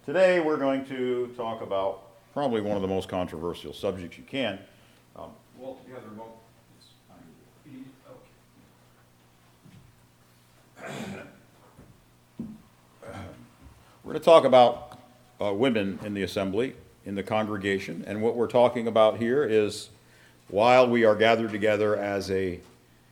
Today we're going to talk about probably one of the most controversial subjects you can. Walt, do you have the remote? We're going to talk about women in the assembly, in the congregation, and what we're talking about here is while we are gathered together as a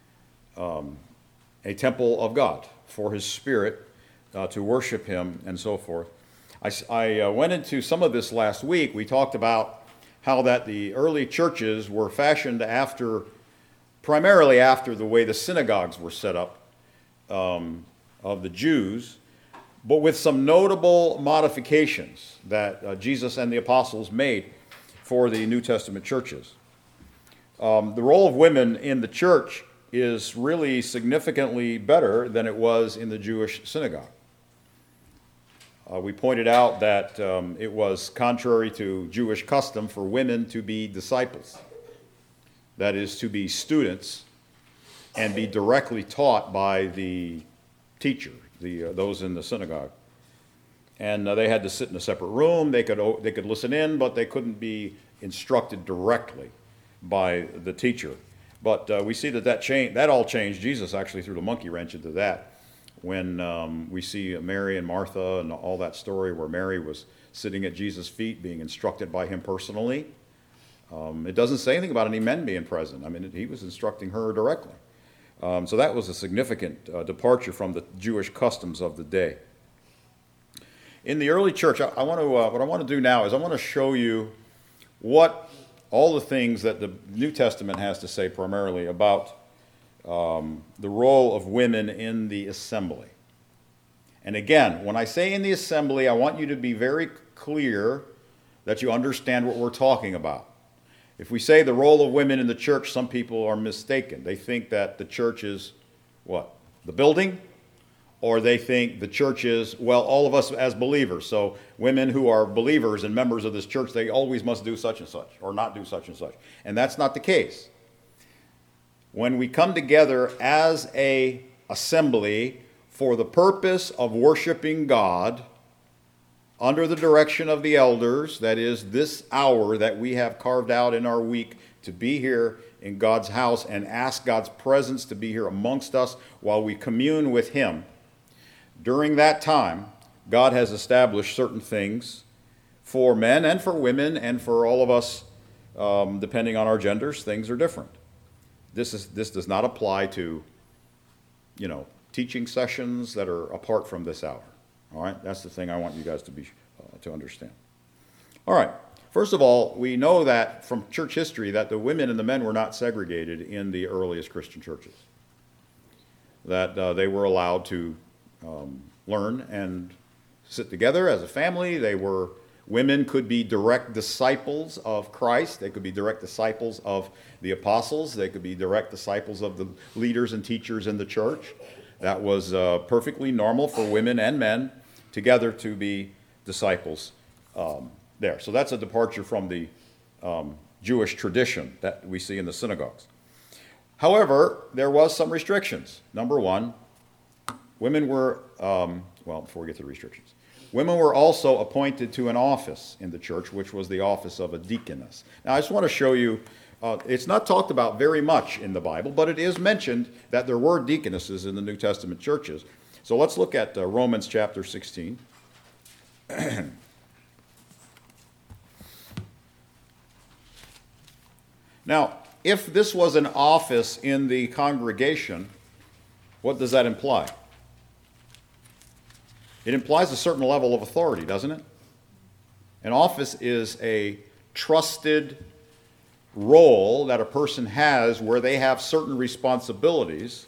temple of God for His Spirit, to worship Him and so forth. I went into some of this last week. We talked about how that the early churches were fashioned primarily after the way the synagogues were set up of the Jews, but with some notable modifications that Jesus and the apostles made for the New Testament churches. The role of women in the church is really significantly better than it was in the Jewish synagogue. We pointed out that it was contrary to Jewish custom for women to be disciples, that is, to be students and be directly taught by the teacher, those in the synagogue. And they had to sit in a separate room. They could listen in, but they couldn't be instructed directly by the teacher. But we see that all changed. Jesus actually threw the monkey wrench into that when we see Mary and Martha and all that story where Mary was sitting at Jesus' feet being instructed by Him personally. It doesn't say anything about any men being present. I mean, He was instructing her directly. So that was a significant departure from the Jewish customs of the day. In the early church, what I want to do now is I want to show you what all the things that the New Testament has to say primarily about the role of women in the assembly. And again, when I say in the assembly, I want you to be very clear that you understand what we're talking about. If we say the role of women in the church, some people are mistaken. They think that the church is what? The building? Or they think the church is, well, all of us as believers. So women who are believers and members of this church, they always must do such and such or not do such and such. And that's not the case. When we come together as an assembly for the purpose of worshiping God under the direction of the elders, that is this hour that we have carved out in our week to be here in God's house and ask God's presence to be here amongst us while we commune with Him, during that time, God has established certain things for men and for women and for all of us, depending on our genders. Things are different. This does not apply to, teaching sessions that are apart from this hour. All right, that's the thing I want you guys to understand. All right. First of all, we know that from church history that the women and the men were not segregated in the earliest Christian churches. That they were allowed to learn and sit together as a family. Women could be direct disciples of Christ. They could be direct disciples of the apostles. They could be direct disciples of the leaders and teachers in the church. That was perfectly normal for women and men together to be disciples there. So that's a departure from the Jewish tradition that we see in the synagogues. However, there was some restrictions. Number one, women were, before we get to the restrictions, women were also appointed to an office in the church, which was the office of a deaconess. Now, I just want to show you, it's not talked about very much in the Bible, but it is mentioned that there were deaconesses in the New Testament churches. So let's look at Romans chapter 16. Now, if this was an office in the congregation, what does that imply? It implies a certain level of authority, doesn't it? An office is a trusted role that a person has where they have certain responsibilities.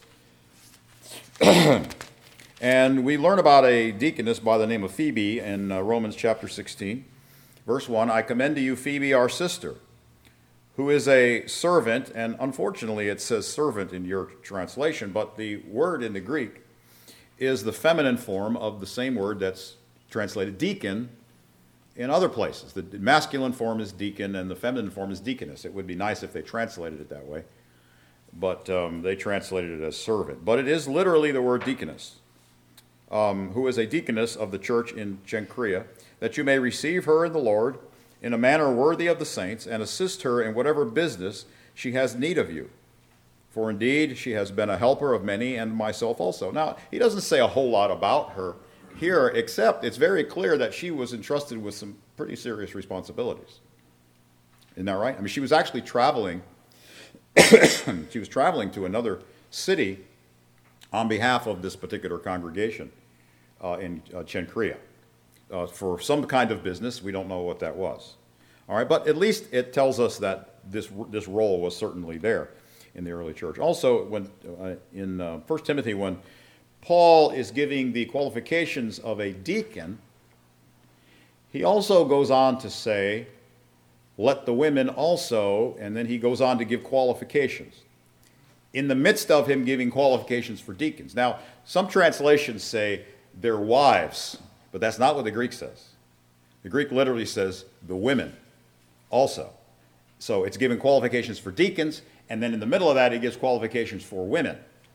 And we learn about a deaconess by the name of Phoebe in Romans chapter 16. Verse 1, I commend to you Phoebe, our sister, who is a servant, and unfortunately it says servant in your translation, but the word in the Greek is the feminine form of the same word that's translated deacon in other places. The masculine form is deacon and the feminine form is deaconess. It would be nice if they translated it that way, but they translated it as servant. But it is literally the word deaconess. who is a deaconess of the church in Cenchrea, that you may receive her in the Lord in a manner worthy of the saints, and assist her in whatever business she has need of you. For indeed she has been a helper of many, and myself also. Now, he doesn't say a whole lot about her here, except it's very clear that she was entrusted with some pretty serious responsibilities. Isn't that right? I mean, she was actually traveling. She was traveling to another city on behalf of this particular congregation in Cenchrea for some kind of business. We don't know what that was. All right, but at least it tells us that this role was certainly there in the early church. Also, when in 1 Timothy, when Paul is giving the qualifications of a deacon, he also goes on to say, let the women also, and then he goes on to give qualifications in the midst of him giving qualifications for deacons. Now, some translations say their wives, but that's not what the Greek says. The Greek literally says the women also. So it's giving qualifications for deacons, and then in the middle of that, he gives qualifications for women.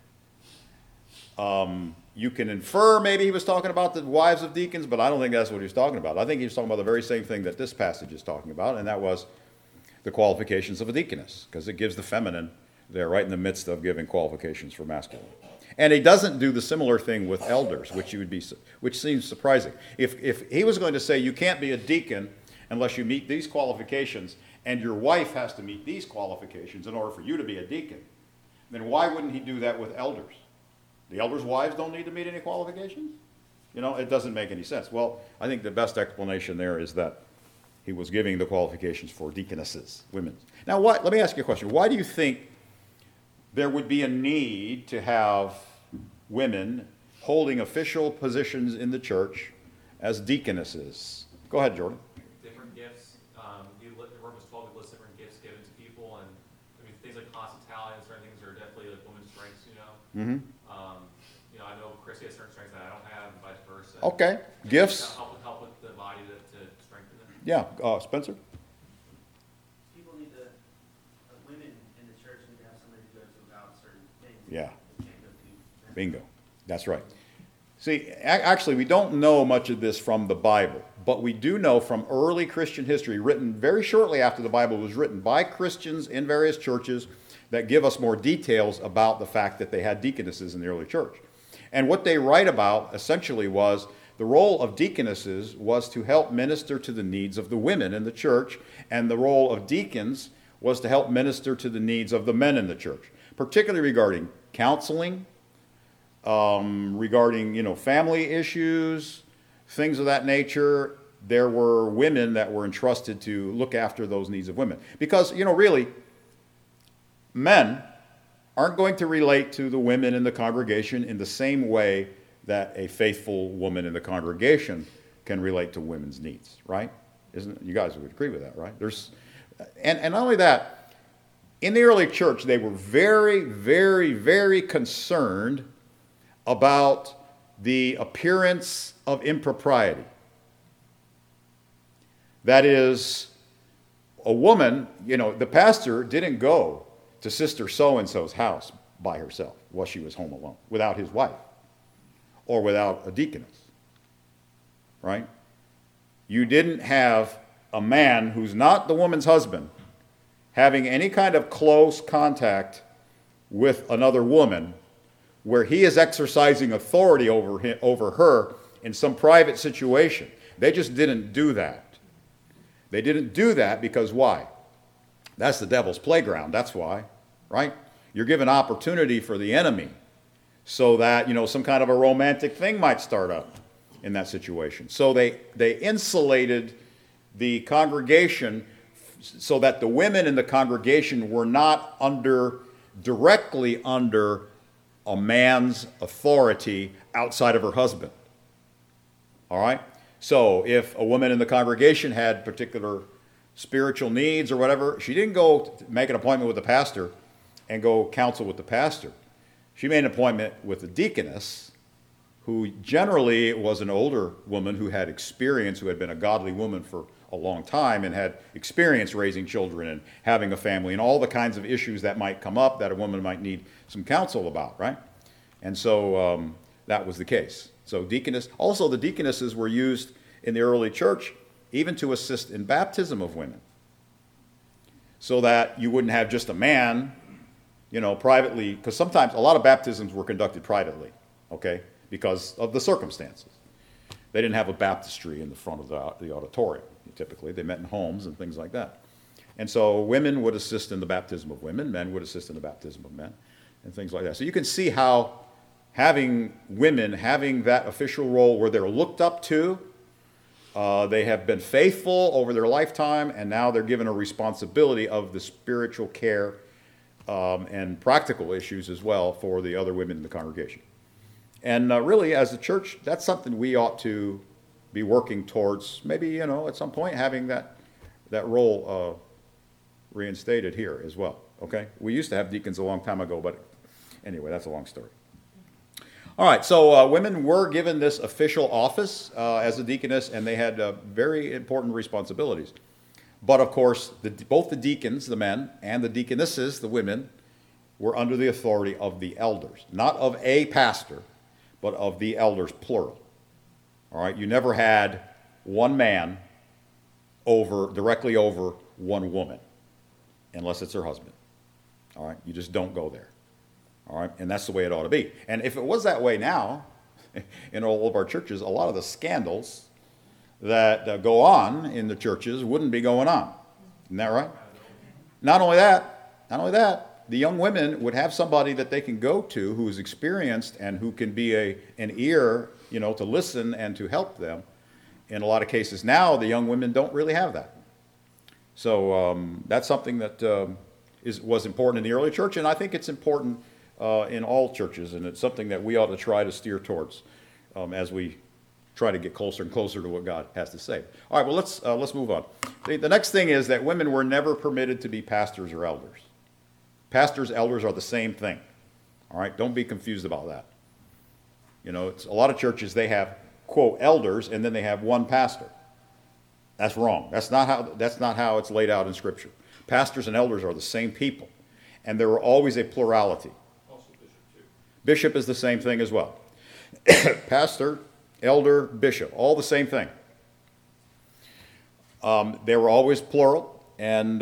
You can infer maybe he was talking about the wives of deacons, but I don't think that's what he was talking about. I think he was talking about the very same thing that this passage is talking about, and that was the qualifications of a deaconess, because it gives the feminine there right in the midst of giving qualifications for masculine. And he doesn't do the similar thing with elders, which seems surprising. If he was going to say you can't be a deacon unless you meet these qualifications, and your wife has to meet these qualifications in order for you to be a deacon, then why wouldn't he do that with elders? The elders' wives don't need to meet any qualifications? You know, it doesn't make any sense. Well, I think the best explanation there is that he was giving the qualifications for deaconesses, women. Now, let me ask you a question. Why do you think there would be a need to have women holding official positions in the church as deaconesses? Go ahead, Jordan. Different gifts. Romans 12, we list different gifts given to people, and I mean things like hospitality and certain things are definitely like women's strengths, you know. Mm-hmm. I know Chrissy has certain strengths that I don't have, and vice versa. Okay, gifts. Help with the body to strengthen it. Yeah, Spencer? People need to, women in the church need to have somebody to go to about certain things. Yeah. They can't go to. Bingo. That's right. See, actually, we don't know much of this from the Bible, but we do know from early Christian history, written very shortly after the Bible was written by Christians in various churches, that give us more details about the fact that they had deaconesses in the early church. And what they write about essentially was the role of deaconesses was to help minister to the needs of the women in the church, and the role of deacons was to help minister to the needs of the men in the church, particularly regarding counseling, regarding family issues, things of that nature. There were women that were entrusted to look after those needs of women. Because, really, men aren't going to relate to the women in the congregation in the same way that a faithful woman in the congregation can relate to women's needs, right? You guys would agree with that, right? And not only that, in the early church, they were very, very, very concerned about the appearance of impropriety. That is, a woman, the pastor didn't go to Sister So-and-so's house by herself while she was home alone, without his wife, or without a deaconess, right? You didn't have a man who's not the woman's husband having any kind of close contact with another woman where he is exercising authority over her in some private situation. They just didn't do that. They didn't do that because why? That's the devil's playground, that's why, right? You're given opportunity for the enemy so that, some kind of a romantic thing might start up in that situation. So they insulated the congregation so that the women in the congregation were not directly under a man's authority outside of her husband. All right? So if a woman in the congregation had particular spiritual needs or whatever, she didn't go make an appointment with the pastor and go counsel with the pastor. She made an appointment with the deaconess, who generally was an older woman who had experience, who had been a godly woman for a long time and had experience raising children and having a family and all the kinds of issues that might come up that a woman might need some counsel about, right? And so that was the case. So deaconess, also the deaconesses were used in the early church even to assist in baptism of women. So that you wouldn't have just a man, privately, because sometimes a lot of baptisms were conducted privately, okay, because of the circumstances. They didn't have a baptistry in the front of the auditorium, typically. They met in homes and things like that. And so women would assist in the baptism of women, men would assist in the baptism of men, and things like that. So you can see how having women having that official role where they're looked up to, they have been faithful over their lifetime, and now they're given a responsibility of the spiritual care and practical issues as well for the other women in the congregation. And really, as a church, that's something we ought to be working towards, maybe, at some point having that role reinstated here as well, okay? We used to have deacons a long time ago, but anyway, that's a long story. All right, so women were given this official office as a deaconess, and they had very important responsibilities. But of course, both the deacons, the men, and the deaconesses, the women, were under the authority of the elders. Not of a pastor, but of the elders, plural. All right, you never had one man directly over one woman, unless it's her husband. All right, you just don't go there. All right, and that's the way it ought to be. And if it was that way now, in all of our churches, a lot of the scandals that go on in the churches wouldn't be going on. Isn't that right? Not only that, the young women would have somebody that they can go to who is experienced and who can be an ear, to listen and to help them. In a lot of cases now, the young women don't really have that. So that's something that was important in the early church, and I think it's important in all churches, and it's something that we ought to try to steer towards as we try to get closer and closer to what God has to say. All right, well, let's move on. The next thing is that women were never permitted to be pastors or elders. Pastors, elders are the same thing. All right, don't be confused about that. It's a lot of churches, they have, quote, elders, and then they have one pastor. That's wrong. That's not how it's laid out in Scripture. Pastors and elders are the same people, and there are always a plurality. Also bishop, too. Bishop is the same thing as well. Pastor, elder, bishop, all the same thing. They were always plural, and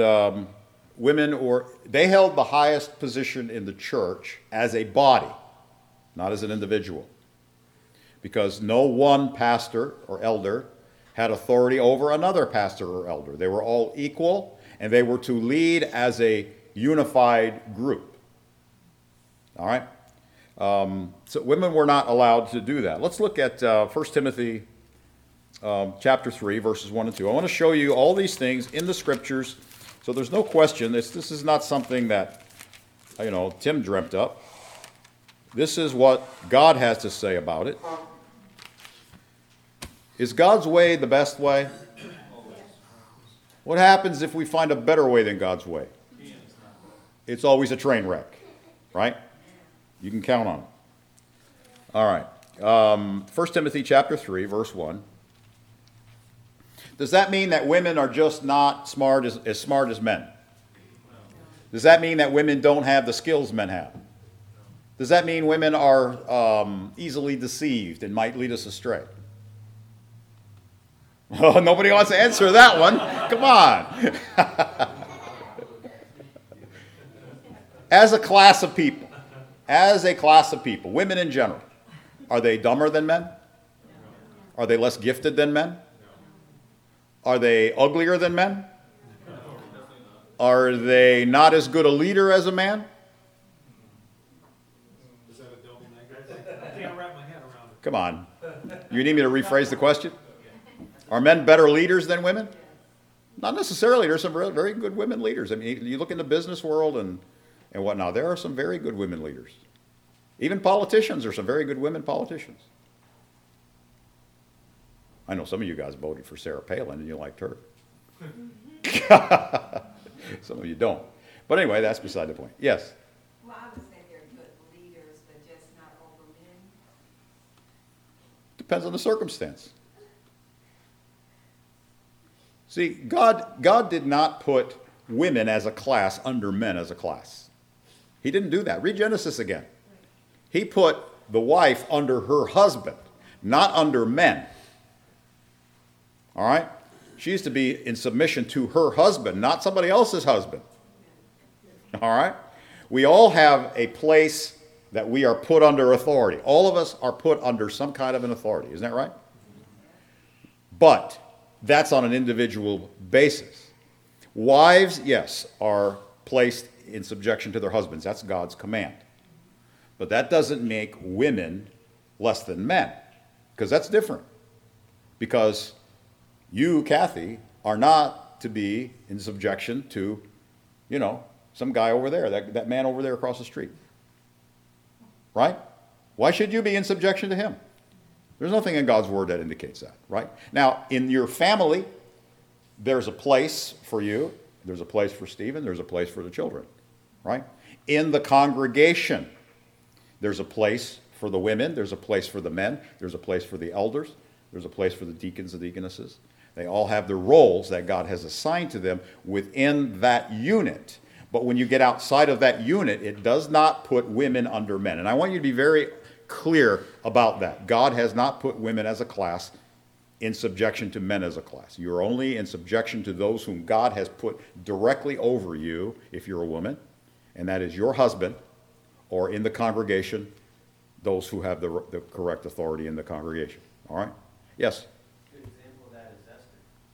they held the highest position in the church as a body, not as an individual. Because no one pastor or elder had authority over another pastor or elder. They were all equal, and they were to lead as a unified group. All right? So women were not allowed to do that. Let's look at 1 Timothy chapter 3, verses 1 and 2. I want to show you all these things in the Scriptures. So there's no question, this is not something that, Tim dreamt up. This is what God has to say about it. Is God's way the best way? What happens if we find a better way than God's way? It's always a train wreck, right? You can count on it. All right. 1 Timothy chapter 3, verse 1. Does that mean that women are just not as smart as men? Does that mean that women don't have the skills men have? Does that mean women are easily deceived and might lead us astray? Oh, nobody wants to answer that one. Come on. As a class of people, women in general, are they dumber than men? Are they less gifted than men? Are they uglier than men? Are they not as good a leader as a man? Is that a double negative? I can't wrap my head around it. Come on. You need me to rephrase the question? Are men better leaders than women? Not necessarily. There's some very good women leaders. I mean, you look in the business world and whatnot, there are some very good women leaders. Even politicians are some very good women politicians. I know some of you guys voted for Sarah Palin and you liked her. Some of you don't. But anyway, that's beside the point. Yes? Well, I would say they're good leaders, but just not over men. Depends on the circumstance. See, God did not put women as a class under men as a class. He didn't do that. Read Genesis again. He put the wife under her husband. not under men. All right? She's to be in submission to her husband, not somebody else's husband. All right? We all have a place that we are put under authority. All of us are put under some kind of an authority. Isn't that right? But that's on an individual basis. Wives, yes, are placed in subjection to their husbands. That's God's command. But that doesn't make women less than men, because that's different. Because you, Kathy, are not to be in subjection to, some guy over there, that man over there across the street. Right? Why should you be in subjection to him? There's nothing in God's word that indicates that, right? Now, in your family, there's a place for you. There's a place for Stephen. There's a place for the children, right? In the congregation, there's a place for the women. There's a place for the men. There's a place for the elders. There's a place for the deacons and deaconesses. They all have their roles that God has assigned to them within that unit. But when you get outside of that unit, it does not put women under men. And I want you to be very clear about that. God has not put women as a class in subjection to men as a class. You're only in subjection to those whom God has put directly over you, if you're a woman, and that is your husband, or in the congregation, those who have the correct authority in the congregation. All right? Yes? Good example of that is Esther.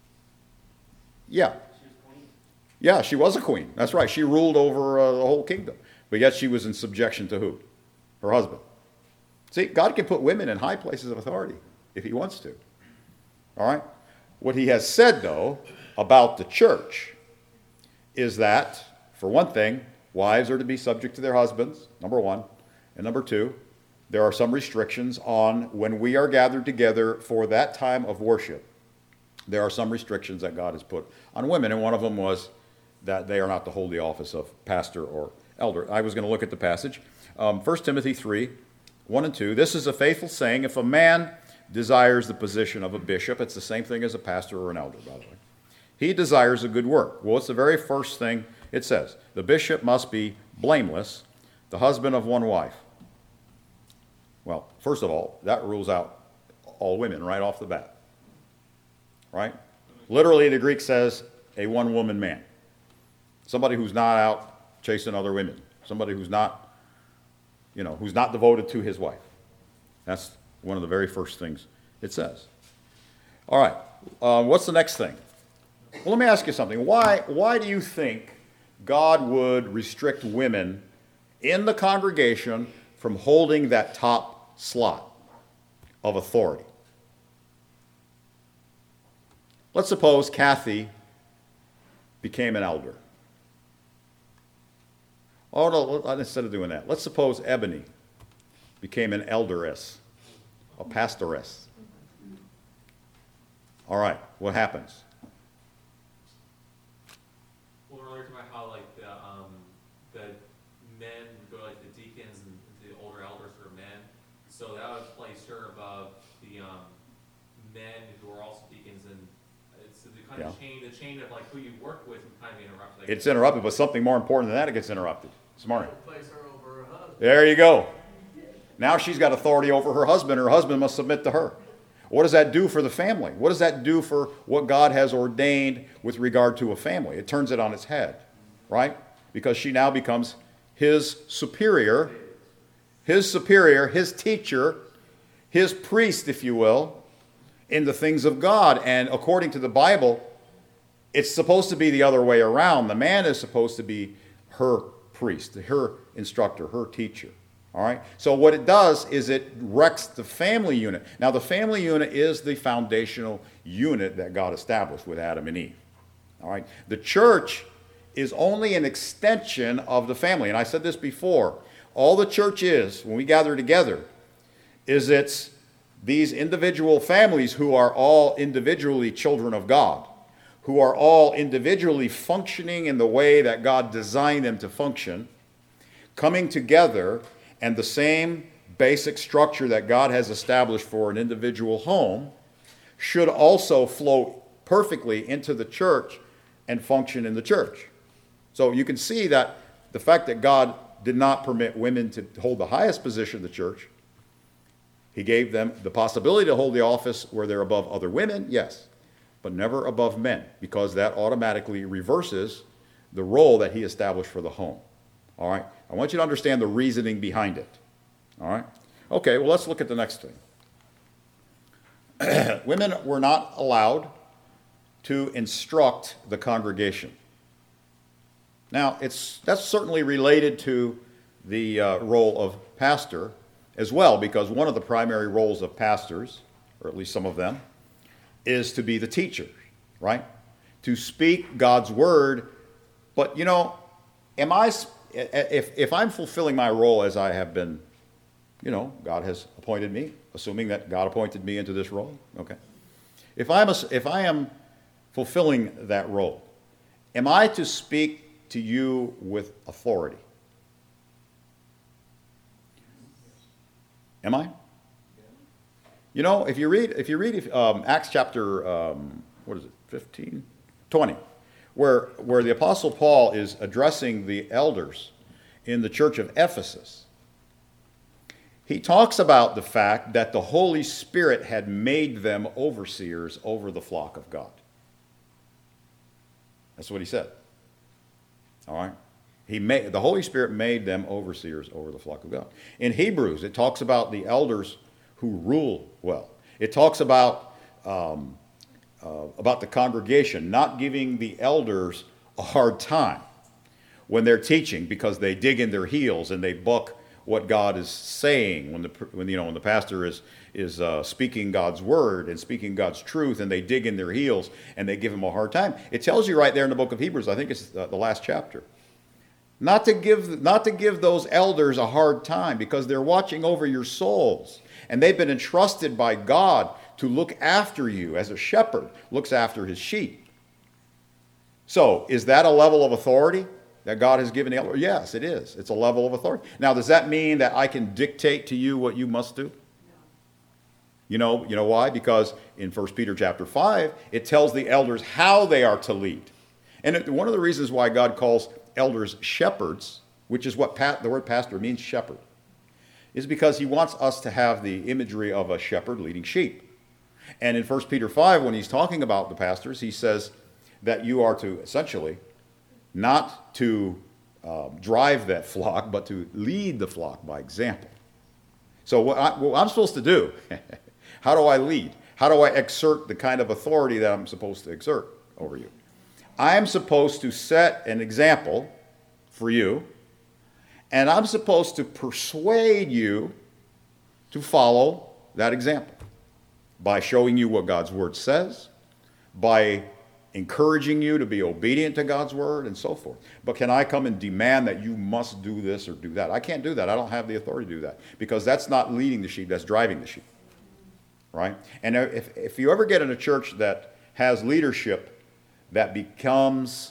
Yeah. She was queen. Yeah, she was a queen. That's right. She ruled over the whole kingdom. But yet she was in subjection to who? Her husband. See, God can put women in high places of authority if he wants to. All right? What he has said, though, about the church is that, for one thing, wives are to be subject to their husbands, number one. And number two, there are some restrictions on when we are gathered together for that time of worship. There are some restrictions that God has put on women, and one of them was that they are not to hold the office of pastor or elder. I was going to look at the passage. 1 Timothy 3, 1 and 2. This is a faithful saying. If a man desires the position of a bishop, it's the same thing as a pastor or an elder, by the way. He desires a good work. Well, it's the very first thing it says. The bishop must be blameless, the husband of one wife. Well, first of all, that rules out all women right off the bat. Right? Literally, the Greek says a one-woman man. Somebody who's not out chasing other women. Somebody who's not devoted to his wife. That's one of the very first things it says. All right. What's the next thing? Well, let me ask you something. Why do you think God would restrict women in the congregation from holding that top slot of authority? Let's suppose Kathy became an elder. Oh, no, instead of doing that, let's suppose Ebony became an elderess, a pastoress. All right, what happens? Well, earlier talking about how the men would go like the deacons and the older elders were men, so that would place her above the men who are also deacons, and it's the kind of chain of like who you work with would kind of be interrupted. Like, It's interrupted, but something more important than that, it gets interrupted. Smart. Place her over her husband. There you go. Now she's got authority over her husband. Her husband must submit to her. What does that do for the family? What does that do for what God has ordained with regard to a family? It turns it on its head, right? Because she now becomes his superior, his teacher, his priest, if you will, in the things of God. And according to the Bible, it's supposed to be the other way around. The man is supposed to be her priest, her instructor, her teacher. All right? So what it does is it wrecks the family unit. Now, the family unit is the foundational unit that God established with Adam and Eve. All right? The church is only an extension of the family. And I said this before. All the church is, when we gather together, is it's these individual families who are all individually children of God, who are all individually functioning in the way that God designed them to function, coming together, and the same basic structure that God has established for an individual home should also flow perfectly into the church and function in the church. So you can see that the fact that God did not permit women to hold the highest position in the church, He gave them the possibility to hold the office where they're above other women, yes, but never above men, because that automatically reverses the role that he established for the home. All right? I want you to understand the reasoning behind it. All right? Okay, well, let's look at the next thing. Women were not allowed to instruct the congregation. Now, that's certainly related to the role of pastor as well, because one of the primary roles of pastors, or at least some of them, is to be the teacher, right? To speak God's word. But, if I'm fulfilling my role as I have been, God has appointed me, assuming that God appointed me into this role, okay? If I am fulfilling that role, am I to speak to you with authority? Am I? If you read Acts chapter 15, 20, where the Apostle Paul is addressing the elders in the church of Ephesus, he talks about the fact that the Holy Spirit had made them overseers over the flock of God. That's what he said. All right? The Holy Spirit made them overseers over the flock of God. In Hebrews, it talks about the elders who rule well. It talks about the congregation not giving the elders a hard time when they're teaching, because they dig in their heels and they buck what God is saying when the pastor is speaking God's word and speaking God's truth, and they dig in their heels and they give him a hard time. It tells you right there in the book of Hebrews, I think it's the last chapter, not to give those elders a hard time, because they're watching over your souls, and they've been entrusted by God to look after you as a shepherd looks after his sheep. So, is that a level of authority that God has given the elder? Yes, it is. It's a level of authority. Now, does that mean that I can dictate to you what you must do? You know why? Because in 1 Peter chapter 5, it tells the elders how they are to lead. And one of the reasons why God calls elders shepherds, which is what the word pastor means, shepherd, is because he wants us to have the imagery of a shepherd leading sheep. And in 1 Peter 5, when he's talking about the pastors, he says that you are to essentially not to drive that flock, but to lead the flock by example. So what I'm supposed to do, how do I lead? How do I exert the kind of authority that I'm supposed to exert over you? I'm supposed to set an example for you, and I'm supposed to persuade you to follow that example by showing you what God's word says, by encouraging you to be obedient to God's word, and so forth. But can I come and demand that you must do this or do that? I can't do that. I don't have the authority to do that, because that's not leading the sheep, that's driving the sheep. Right? And if you ever get in a church that has leadership that becomes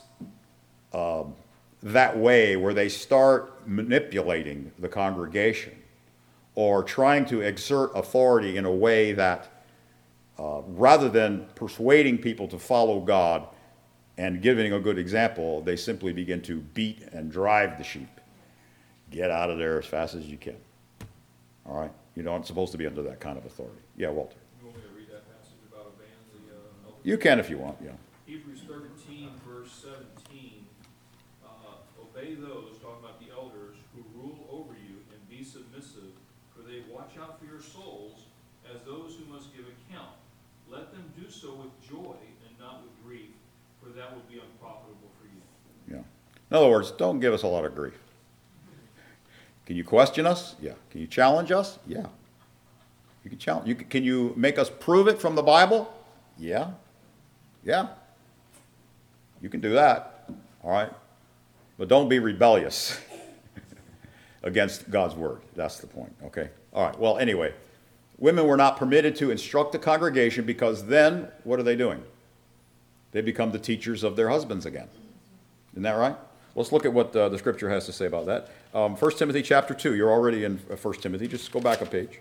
that way, where they start manipulating the congregation or trying to exert authority in a way that rather than persuading people to follow God and giving a good example, they simply begin to beat and drive the sheep. Get out of there as fast as you can. All right? You're not supposed to be under that kind of authority. Yeah, Walter. You want me to read that passage about obeying the elders? You can if you want, yeah. Hebrews 13, verse 17. Obey those, talking about the elders, who rule over you, and be submissive, for they watch out for your souls as those who must give account. Let them do so with joy and not with grief, for that would be unprofitable for you. Yeah. In other words, don't give us a lot of grief. Can you question us? Yeah. Can you challenge us? Yeah. You can challenge. Can you make us prove it from the Bible? Yeah. Yeah. You can do that. All right. But don't be rebellious against God's word. That's the point. Okay. All right. Well, anyway, women were not permitted to instruct the congregation, because then what are they doing? They become the teachers of their husbands again. Isn't that right? Let's look at what the scripture has to say about that. 1 Timothy chapter 2. You're already in 1 Timothy. Just go back a page.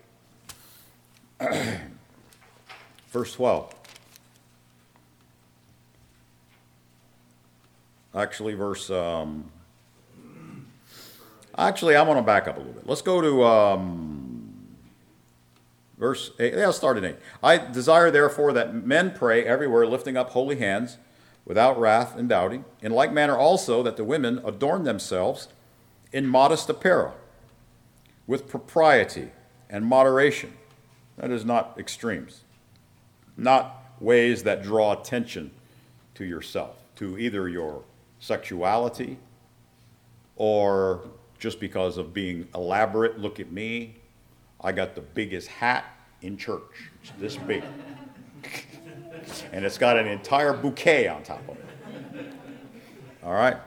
Verse 12. Actually, I'm going to back up a little bit. Let's go to Verse 8, yeah, I'll start at 8. I desire therefore that men pray everywhere, lifting up holy hands, without wrath and doubting. In like manner also that the women adorn themselves in modest apparel, with propriety and moderation. That is not extremes, not ways that draw attention to yourself, to either your sexuality or just because of being elaborate. Look at me. I got the biggest hat in church. It's this big. And it's got an entire bouquet on top of it. All right?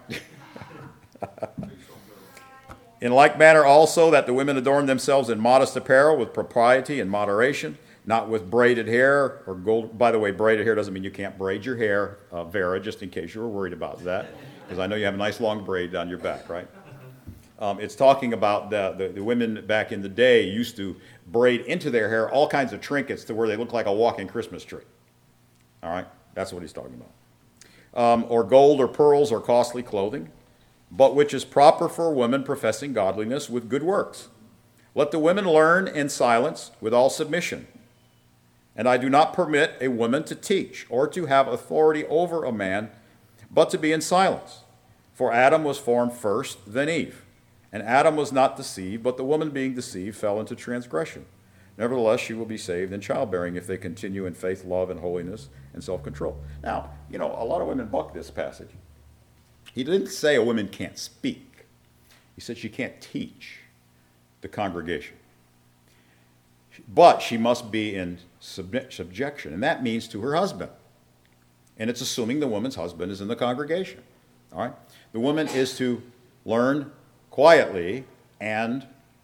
In like manner also that the women adorn themselves in modest apparel with propriety and moderation, not with braided hair or gold. By the way, braided hair doesn't mean you can't braid your hair, Vera, just in case you were worried about that, because I know you have a nice long braid down your back, right? It's talking about the women back in the day used to braid into their hair all kinds of trinkets to where they look like a walking Christmas tree. All right? That's what he's talking about. Or gold or pearls or costly clothing, but which is proper for a woman professing godliness with good works. Let the women learn in silence with all submission. And I do not permit a woman to teach or to have authority over a man, but to be in silence. For Adam was formed first, then Eve. And Adam was not deceived, but the woman being deceived fell into transgression. Nevertheless, she will be saved in childbearing if they continue in faith, love, and holiness, and self-control. Now, a lot of women buck this passage. He didn't say a woman can't speak. He said she can't teach the congregation. But she must be in subjection, and that means to her husband. And it's assuming the woman's husband is in the congregation. All right? The woman is to learn quietly and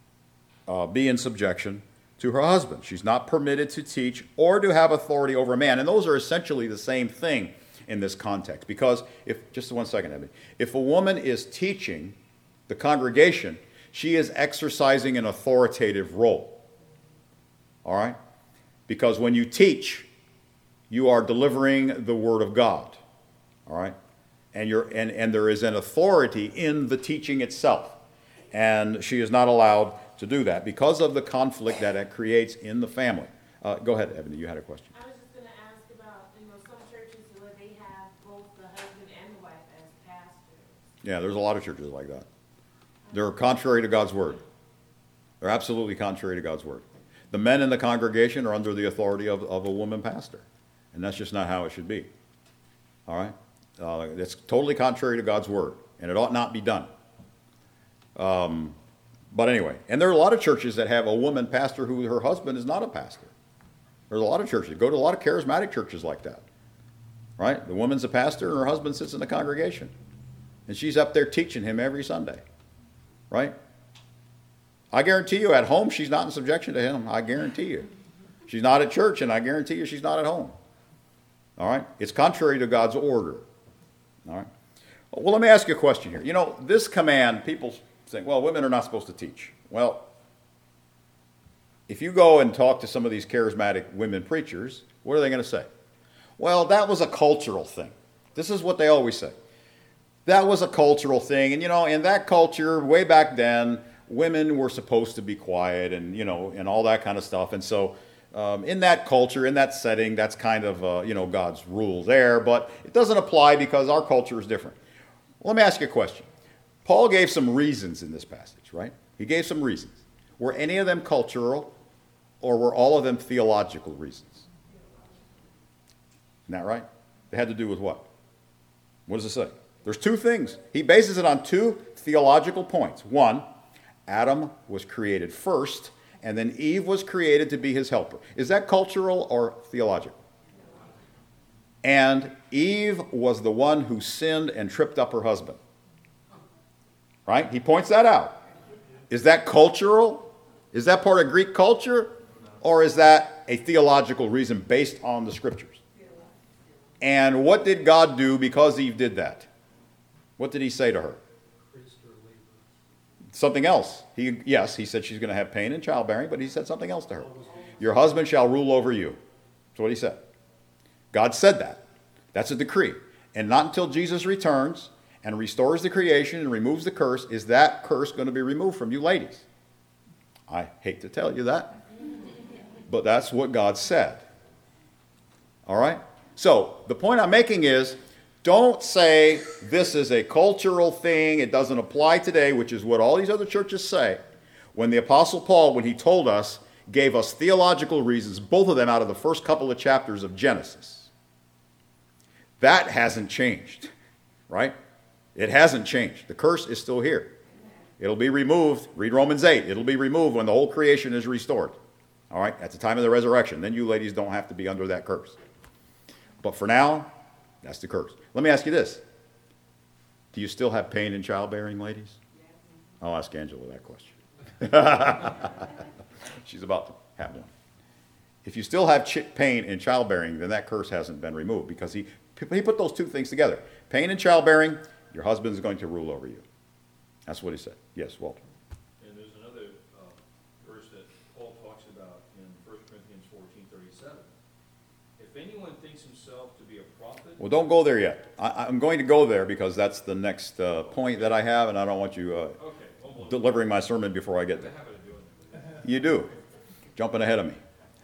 be in subjection to her husband. She's not permitted to teach or to have authority over a man. And those are essentially the same thing in this context. Because just 1 second, Ebony. If a woman is teaching the congregation, she is exercising an authoritative role. All right? Because when you teach, you are delivering the word of God. All right? And there is an authority in the teaching itself. And she is not allowed to do that because of the conflict that it creates in the family. Go ahead, Ebony, you had a question. I was just going to ask about, some churches where they have both the husband and the wife as pastors. Yeah, there's a lot of churches like that. They're contrary to God's word. They're absolutely contrary to God's word. The men in the congregation are under the authority of a woman pastor. And that's just not how it should be. All right? It's totally contrary to God's word. And it ought not be done. But anyway, and there are a lot of churches that have a woman pastor who her husband is not a pastor. There's a lot of churches. Go to a lot of charismatic churches like that. Right? The woman's a pastor and her husband sits in the congregation. And she's up there teaching him every Sunday. Right? I guarantee you at home she's not in subjection to him. I guarantee you. She's not at church, and I guarantee you she's not at home. All right? It's contrary to God's order. All right? Well, let me ask you a question here. This command, people think, well, women are not supposed to teach. Well, if you go and talk to some of these charismatic women preachers, what are they going to say? Well, that was a cultural thing. This is what they always say. That was a cultural thing. And, in that culture, way back then, women were supposed to be quiet and, and all that kind of stuff. And so in that culture, in that setting, that's kind of, God's rule there. But it doesn't apply because our culture is different. Well, let me ask you a question. Paul gave some reasons in this passage, right? He gave some reasons. Were any of them cultural or were all of them theological reasons? Isn't that right? They had to do with what? What does it say? There's two things. He bases it on two theological points. One, Adam was created first, and then Eve was created to be his helper. Is that cultural or theological? And Eve was the one who sinned and tripped up her husband. Right? He points that out. Is that cultural? Is that part of Greek culture? Or is that a theological reason based on the scriptures? And what did God do because Eve did that? What did he say to her? Something else. He said she's going to have pain in childbearing, but he said something else to her. Your husband shall rule over you. That's what he said. God said that. That's a decree. And not until Jesus returns and restores the creation and removes the curse is that curse going to be removed from you ladies. I hate to tell you that. but that's what God said. All right? So the point I'm making is, don't say this is a cultural thing, it doesn't apply today, which is what all these other churches say. When the Apostle Paul, when he told us, gave us theological reasons, both of them out of the first couple of chapters of Genesis. That hasn't changed, right? It hasn't changed. The curse is still here. It'll be removed. Read Romans 8. It'll be removed when the whole creation is restored. All right? At the time of the resurrection. Then you ladies don't have to be under that curse. But for now, that's the curse. Let me ask you this. Do you still have pain in childbearing, ladies? I'll ask Angela that question. She's about to have one. If you still have pain in childbearing, then that curse hasn't been removed, because he put those two things together. Pain in childbearing, your husband is going to rule over you. That's what he said. Yes, Walter. And there's another verse that Paul talks about in 1 Corinthians 14:37. If anyone thinks himself to be a prophet... Well, don't go there yet. I'm going to go there because that's the next point that I have, and I don't want you delivering my sermon before I get there. You do. Jumping ahead of me.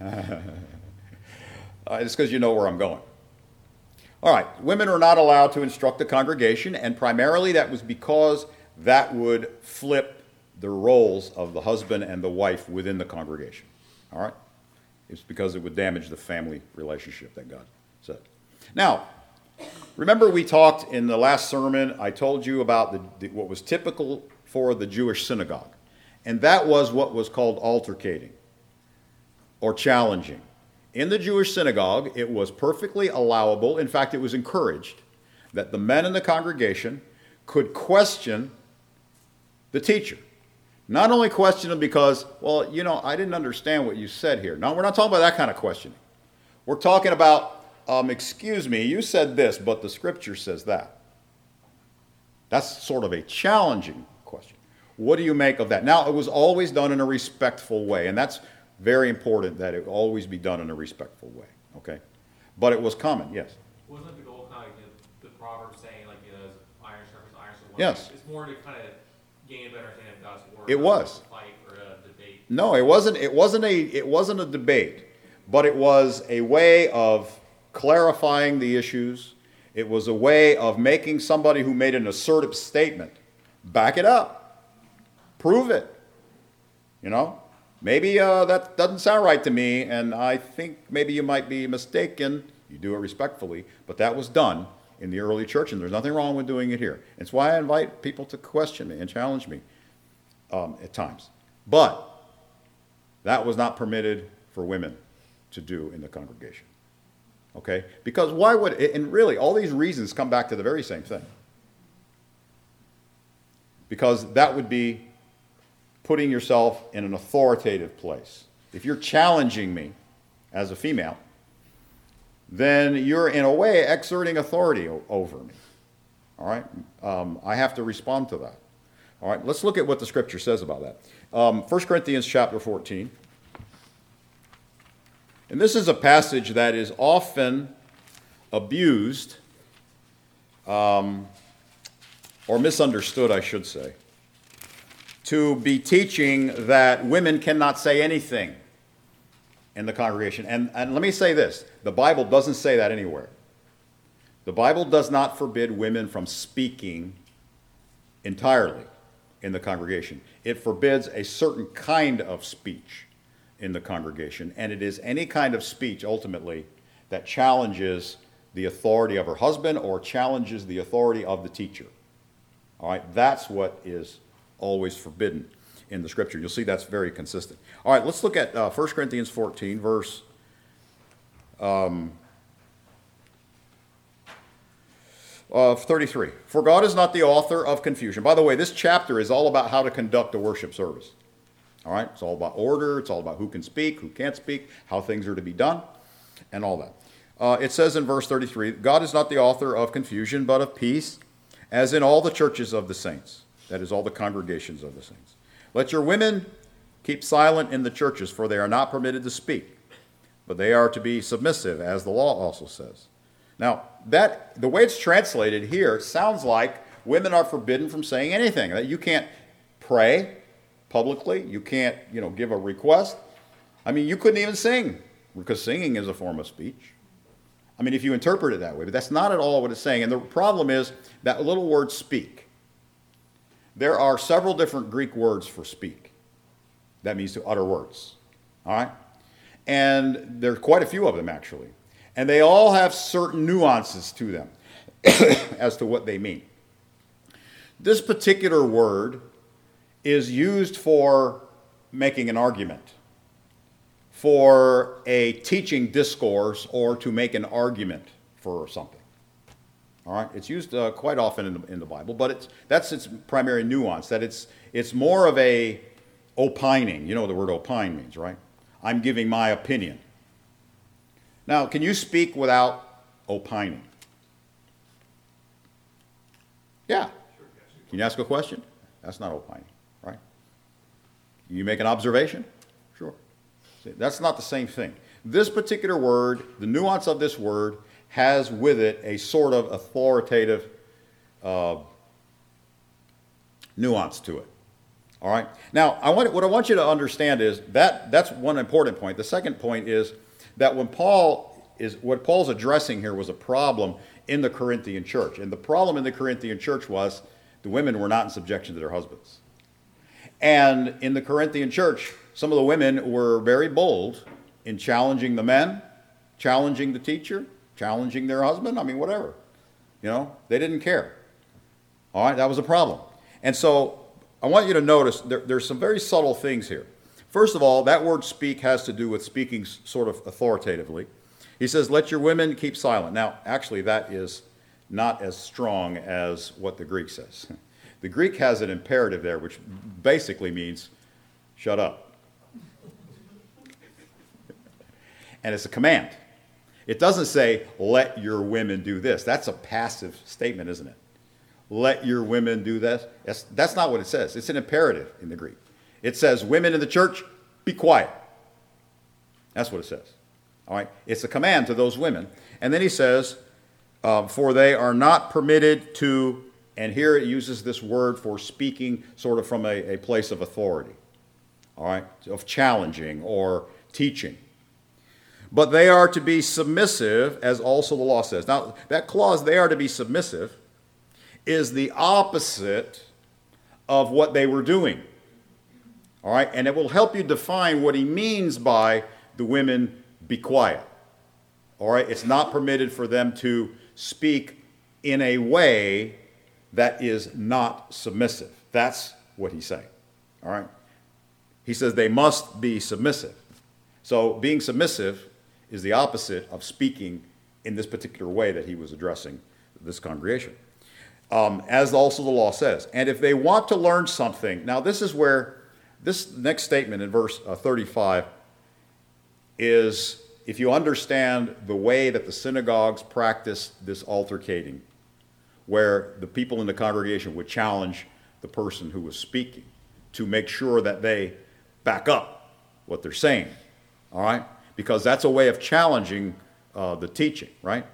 It's because you know where I'm going. All right. Women are not allowed to instruct the congregation, and primarily that was because that would flip the roles of the husband and the wife within the congregation. All right? It's because it would damage the family relationship that God said. Now, remember we talked in the last sermon, I told you about what was typical for the Jewish synagogue. And that was what was called altercating or challenging. In the Jewish synagogue, it was perfectly allowable. In fact, it was encouraged that the men in the congregation could question the teacher. Not only question him because, well, I didn't understand what you said here. No, we're not talking about that kind of questioning. We're talking about, excuse me, you said this, but the scripture says that. That's sort of a challenging question. What do you make of that? Now, it was always done in a respectful way, and that's very important that it always be done in a respectful way, okay? But it was common, yes. Wasn't the goal kind of the proverb saying, like, iron sharpens iron? So Yes. It's more to kind of gain a better understanding of God's word. It was. A fight or a debate. No, it wasn't a debate, but it was a way of clarifying the issues. It was a way of making somebody who made an assertive statement back it up. Prove it. Maybe that doesn't sound right to me, and I think maybe you might be mistaken. You do it respectfully, but that was done in the early church, and there's nothing wrong with doing it here. It's why I invite people to question me and challenge me at times. But that was not permitted for women to do in the congregation. Okay? Because why would it, and really, all these reasons come back to the very same thing. Because that would be putting yourself in an authoritative place. If you're challenging me as a female, then you're in a way exerting authority over me. All right? I have to respond to that. All right, let's look at what the scripture says about that. 1 Corinthians chapter 14. And this is a passage that is often abused, or misunderstood, I should say, to be teaching that women cannot say anything in the congregation. And let me say this, the Bible doesn't say that anywhere. The Bible does not forbid women from speaking entirely in the congregation. It forbids a certain kind of speech in the congregation, and it is any kind of speech, ultimately, that challenges the authority of her husband or challenges the authority of the teacher. All right, that's what is always forbidden in the scripture. You'll see that's very consistent. All right, let's look at 1 Corinthians 14, verse 33. For God is not the author of confusion. By the way, this chapter is all about how to conduct a worship service. All right, it's all about order. It's all about who can speak, who can't speak, how things are to be done, and all that. It says in verse 33, God is not the author of confusion, but of peace, as in all the churches of the saints. That is, all the congregations of the saints. Let your women keep silent in the churches, for they are not permitted to speak, but they are to be submissive, as the law also says. Now, the way it's translated here sounds like women are forbidden from saying anything. That you can't pray publicly, you can't, give a request. I mean, you couldn't even sing, because singing is a form of speech. I mean, if you interpret it that way, but that's not at all what it's saying. And the problem is that little word speak. There are several different Greek words for speak. That means to utter words. All right? And there's quite a few of them, actually. And they all have certain nuances to them as to what they mean. This particular word is used for making an argument, for a teaching discourse, or to make an argument for something. All right? It's used quite often in the Bible, but that's its primary nuance, that it's more of a opining. You know what the word opine means, right? I'm giving my opinion. Now, can you speak without opining? Yeah. Can you ask a question? That's not opining, right? You make an observation? Sure. See, that's not the same thing. This particular word, the nuance of this word, has with it a sort of authoritative nuance to it. All right? Now, what I want you to understand is that's one important point. The second point is that what Paul's addressing here was a problem in the Corinthian church. And the problem in the Corinthian church was the women were not in subjection to their husbands. And in the Corinthian church, some of the women were very bold in challenging the men, challenging the teacher, challenging their husband. I mean, whatever. You know, they didn't care. All right, that was a problem. And so I want you to notice there's some very subtle things here. First of all, that word speak has to do with speaking sort of authoritatively. He says, let your women keep silent. Now, actually, that is not as strong as what the Greek says. The Greek has an imperative there, which basically means shut up. And it's a command. It doesn't say, let your women do this. That's a passive statement, isn't it? Let your women do this. That's not what it says. It's an imperative in the Greek. It says, women in the church, be quiet. That's what it says. All right? It's a command to those women. And then he says, for they are not permitted to, and here it uses this word for speaking sort of from a place of authority, all right, of challenging or teaching. But they are to be submissive, as also the law says. Now, that clause, they are to be submissive, is the opposite of what they were doing. All right? And it will help you define what he means by the women be quiet. All right? It's not permitted for them to speak in a way that is not submissive. That's what he's saying. All right? He says they must be submissive. So being submissive is the opposite of speaking in this particular way that he was addressing this congregation. As also the law says. And if they want to learn something, now this is where this next statement in verse 35 is, if you understand the way that the synagogues practiced this altercating, where the people in the congregation would challenge the person who was speaking to make sure that they back up what they're saying, all right? Because that's a way of challenging the teaching, right?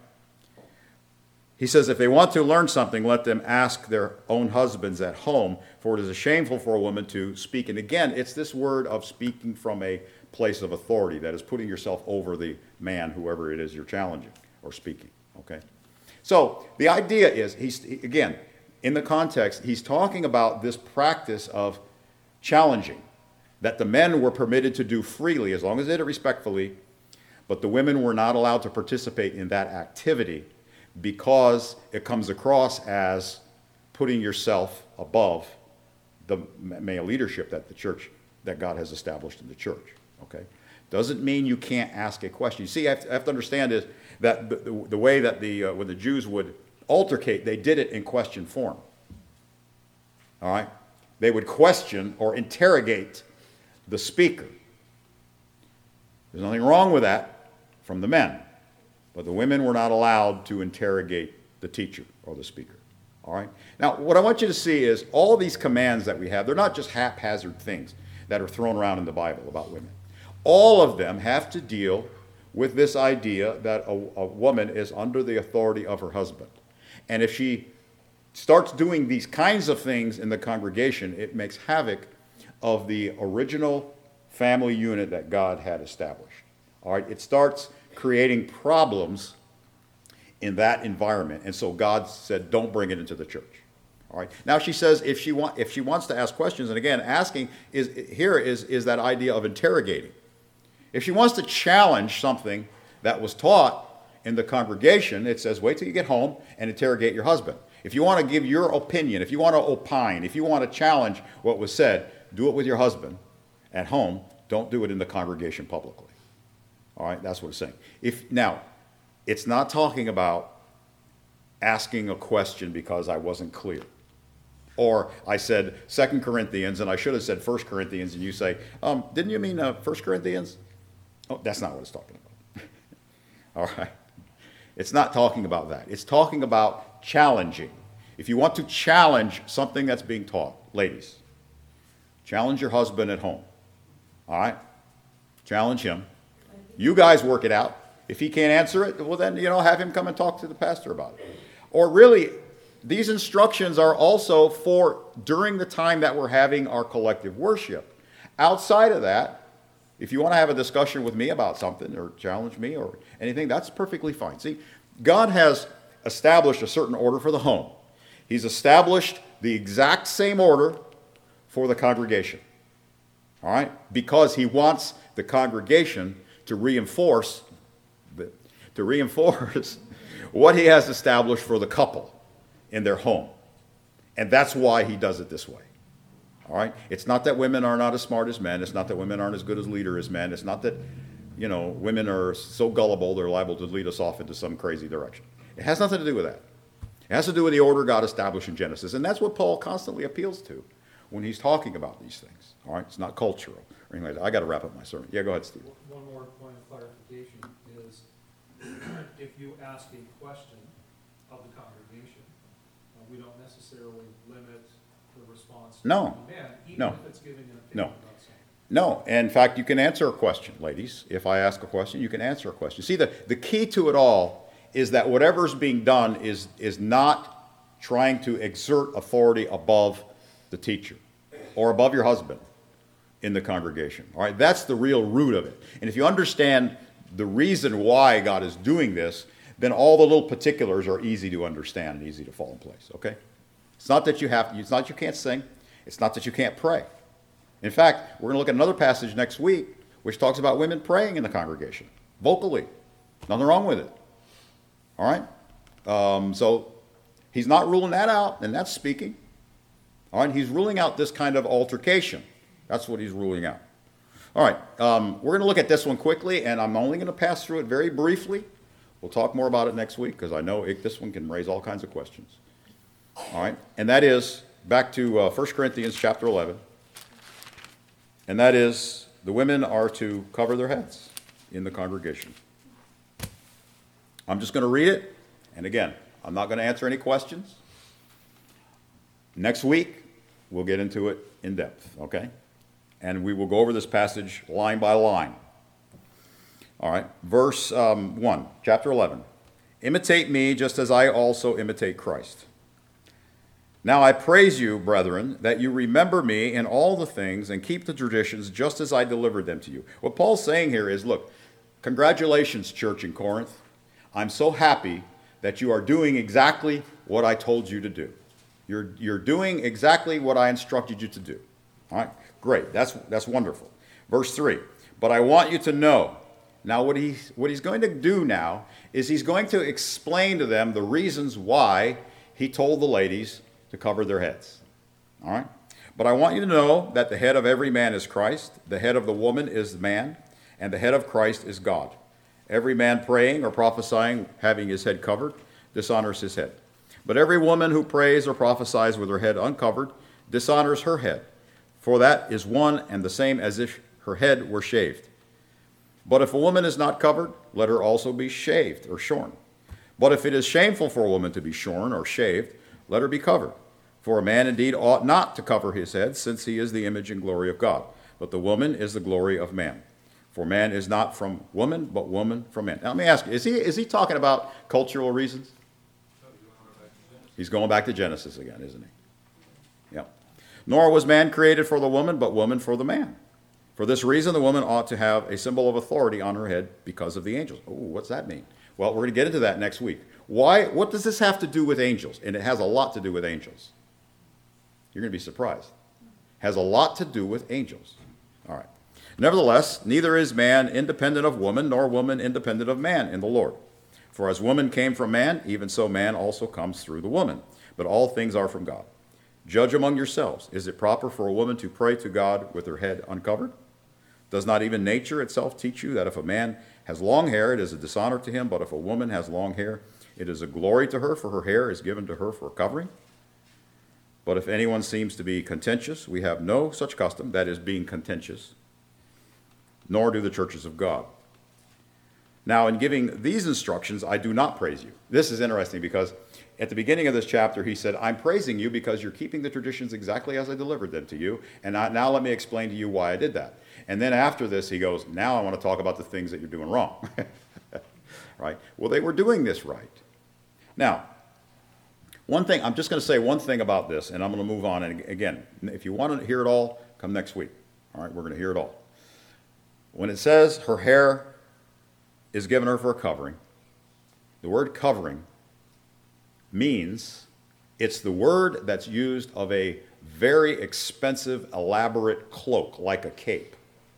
He says, if they want to learn something, let them ask their own husbands at home, for it is shameful for a woman to speak. And again, it's this word of speaking from a place of authority, that is putting yourself over the man, whoever it is you're challenging or speaking, okay? So the idea is, again, in the context, he's talking about this practice of challenging, that the men were permitted to do freely, as long as they did it respectfully, but the women were not allowed to participate in that activity, because it comes across as putting yourself above the male leadership that God has established in the church. Okay, doesn't mean you can't ask a question. You see, I have to understand is that the way that when the Jews would altercate, they did it in question form. All right, they would question or interrogate the speaker. There's nothing wrong with that from the men. But the women were not allowed to interrogate the teacher or the speaker. All right? Now, what I want you to see is all these commands that we have, they're not just haphazard things that are thrown around in the Bible about women. All of them have to deal with this idea that a woman is under the authority of her husband. And if she starts doing these kinds of things in the congregation, it makes havoc of the original family unit that God had established. All right, it starts creating problems in that environment, and so God said, don't bring it into the church. All right. Now she says if she wants to ask questions, and again, asking is that idea of interrogating. If she wants to challenge something that was taught in the congregation, it says wait till you get home and interrogate your husband. If you want to give your opinion, if you want to opine, if you want to challenge what was said, do it with your husband at home. Don't do it in the congregation publicly. All right, that's what it's saying. Now, it's not talking about asking a question because I wasn't clear. Or I said 2 Corinthians, and I should have said 1 Corinthians, and you say, didn't you mean 1 Corinthians? Oh, that's not what it's talking about. All right. It's not talking about that. It's talking about challenging. If you want to challenge something that's being taught, ladies, challenge your husband at home. All right? Challenge him. You guys work it out. If he can't answer it, well then, have him come and talk to the pastor about it. Or really, these instructions are also for during the time that we're having our collective worship. Outside of that, if you want to have a discussion with me about something or challenge me or anything, that's perfectly fine. See, God has established a certain order for the home. He's established the exact same order for the congregation. All right? Because he wants the congregation to reinforce what he has established for the couple in their home. And that's why he does it this way. All right? It's not that women are not as smart as men. It's not that women aren't as good as leaders as men. It's not that, women are so gullible they're liable to lead us off into some crazy direction. It has nothing to do with that. It has to do with the order God established in Genesis. And that's what Paul constantly appeals to when he's talking about these things. All right? It's not cultural or anything like that. I got to wrap up my sermon. Yeah, go ahead, Steve. One more point of clarification is if you ask a question of the congregation, we don't necessarily limit the response to No. the man, even No. if it's giving an opinion No. about something. No. In fact, you can answer a question, ladies. If I ask a question, you can answer a question. See, the key to it all is that whatever's being done is not trying to exert authority above the teacher or above your husband in the congregation. All right? That's the real root of it. And if you understand the reason why God is doing this, then all the little particulars are easy to understand and easy to fall in place, okay? It's not that it's not that you can't sing. It's not that you can't pray. In fact, we're going to look at another passage next week which talks about women praying in the congregation, vocally. Nothing wrong with it. All right? So he's not ruling that out, and that's speaking. All right? He's ruling out this kind of altercation. That's what he's ruling out. All right, we're going to look at this one quickly, and I'm only going to pass through it very briefly. We'll talk more about it next week because I know this one can raise all kinds of questions. All right, and that is back to 1 Corinthians chapter 11, and that is the women are to cover their heads in the congregation. I'm just going to read it, and again, I'm not going to answer any questions. Next week, we'll get into it in depth, okay? And we will go over this passage line by line. All right, verse 1, chapter 11. Imitate me just as I also imitate Christ. Now I praise you, brethren, that you remember me in all the things and keep the traditions just as I delivered them to you. What Paul's saying here is, look, congratulations, church in Corinth. I'm so happy that you are doing exactly what I told you to do. You're doing exactly what I instructed you to do. All right, great. That's wonderful. Verse 3, but I want you to know. Now what he's going to do now is he's going to explain to them the reasons why he told the ladies to cover their heads. All right? But I want you to know that the head of every man is Christ, the head of the woman is man, and the head of Christ is God. Every man praying or prophesying, having his head covered, dishonors his head. But every woman who prays or prophesies with her head uncovered dishonors her head. For that is one and the same as if her head were shaved. But if a woman is not covered, let her also be shaved or shorn. But if it is shameful for a woman to be shorn or shaved, let her be covered. For a man indeed ought not to cover his head, since he is the image and glory of God. But the woman is the glory of man. For man is not from woman, but woman from man. Now let me ask you, is he talking about cultural reasons? He's going back to Genesis again, isn't he? Yeah. Nor was man created for the woman, but woman for the man. For this reason, the woman ought to have a symbol of authority on her head because of the angels. Oh, what's that mean? Well, we're going to get into that next week. Why? What does this have to do with angels? And it has a lot to do with angels. You're going to be surprised. Has a lot to do with angels. All right. Nevertheless, neither is man independent of woman, nor woman independent of man in the Lord. For as woman came from man, even so man also comes through the woman. But all things are from God. Judge among yourselves. Is it proper for a woman to pray to God with her head uncovered? Does not even nature itself teach you that if a man has long hair, it is a dishonor to him, but if a woman has long hair, it is a glory to her, for her hair is given to her for covering? But if anyone seems to be contentious, we have no such custom, that is, being contentious, nor do the churches of God. Now, in giving these instructions, I do not praise you. This is interesting because at the beginning of this chapter, he said, I'm praising you because you're keeping the traditions exactly as I delivered them to you, and now let me explain to you why I did that. And then after this, he goes, now I want to talk about the things that you're doing wrong. Right? Well, they were doing this right. Now, one thing, I'm just going to say one thing about this, and I'm going to move on. And again, if you want to hear it all, come next week. All right, we're going to hear it all. When it says her hair is given her for a covering, the word covering means it's the word that's used of a very expensive, elaborate cloak, like a cape.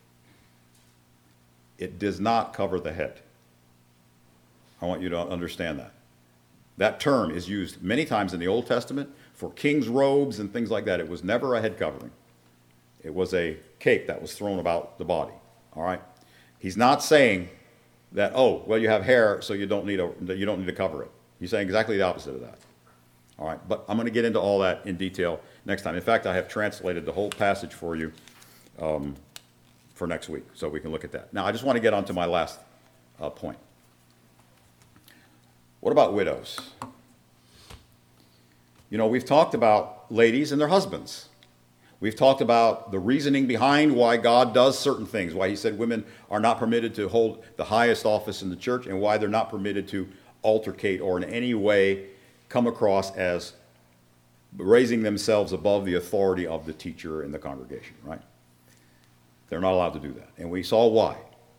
It does not cover the head. I want you to understand that. That term is used many times in the Old Testament for king's robes and things like that. It was never a head covering. It was a cape that was thrown about the body. All right? He's not saying that, oh, well, you have hair, so you don't need to cover it. He's saying exactly the opposite of that. All right? But I'm going to get into all that in detail next time. In fact, I have translated the whole passage for you for next week, so we can look at that. Now, I just want to get on to my last point. What about widows? You know, we've talked about ladies and their husbands. We've talked about the reasoning behind why God does certain things, why he said women are not permitted to hold the highest office in the church, and why they're not permitted to altercate or in any way come across as raising themselves above the authority of the teacher in the congregation, right? They're not allowed to do that. And we saw why.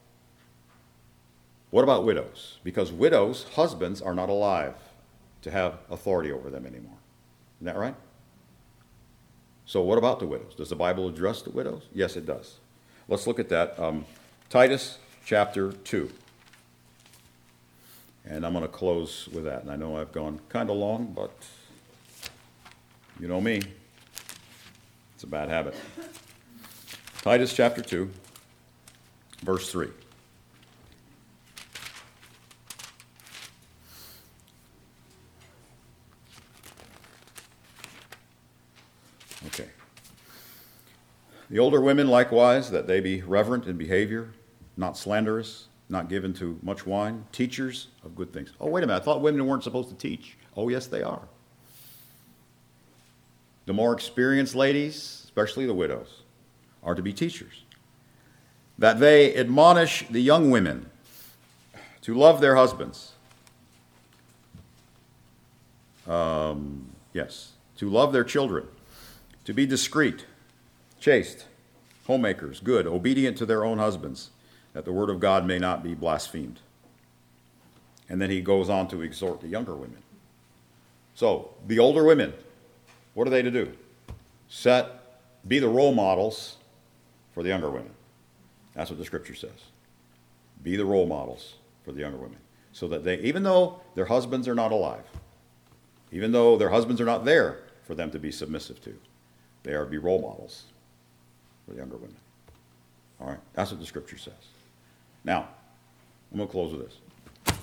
What about widows? Because widows' husbands are not alive to have authority over them anymore. Isn't that right? So what about the widows? Does the Bible address the widows? Yes, it does. Let's look at that. Titus chapter 2. And I'm going to close with that. And I know I've gone kind of long, but you know me. It's a bad habit. Titus chapter 2, verse 3. Okay. The older women likewise, that they be reverent in behavior, not slanderous, not given to much wine, teachers of good things. Oh, wait a minute, I thought women weren't supposed to teach. Oh, yes, they are. The more experienced ladies, especially the widows, are to be teachers. That they admonish the young women to love their husbands. To love their children, to be discreet, chaste, homemakers, good, obedient to their own husbands, that the word of God may not be blasphemed. And then he goes on to exhort the younger women. So, the older women, what are they to do? Be the role models for the younger women. That's what the scripture says. Be the role models for the younger women. So that they, even though their husbands are not alive, even though their husbands are not there for them to be submissive to, they are to be role models for the younger women. All right? That's what the scripture says. Now, I'm going to close with this.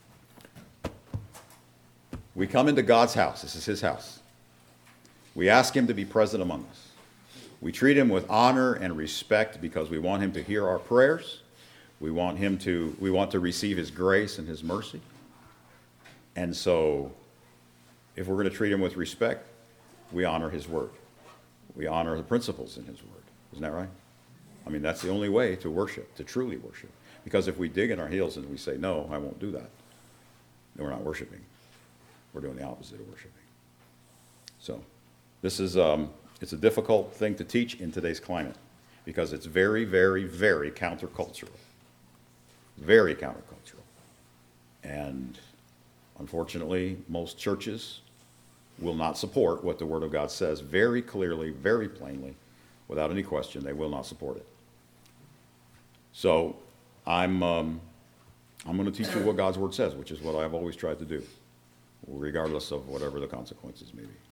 We come into God's house. This is his house. We ask him to be present among us. We treat him with honor and respect because we want him to hear our prayers. We want to receive his grace and his mercy. And so, if we're going to treat him with respect, we honor his word. We honor the principles in his word. Isn't that right? I mean, that's the only way to worship, to truly worship. Because if we dig in our heels and we say, no, I won't do that, then we're not worshiping. We're doing the opposite of worshiping. So, this is, it's a difficult thing to teach in today's climate. because it's very, very, very countercultural. Very countercultural. And unfortunately, most churches will not support what the Word of God says very clearly, very plainly, without any question. They will not support it. So I'm going to teach you what God's Word says, which is what I've always tried to do, regardless of whatever the consequences may be.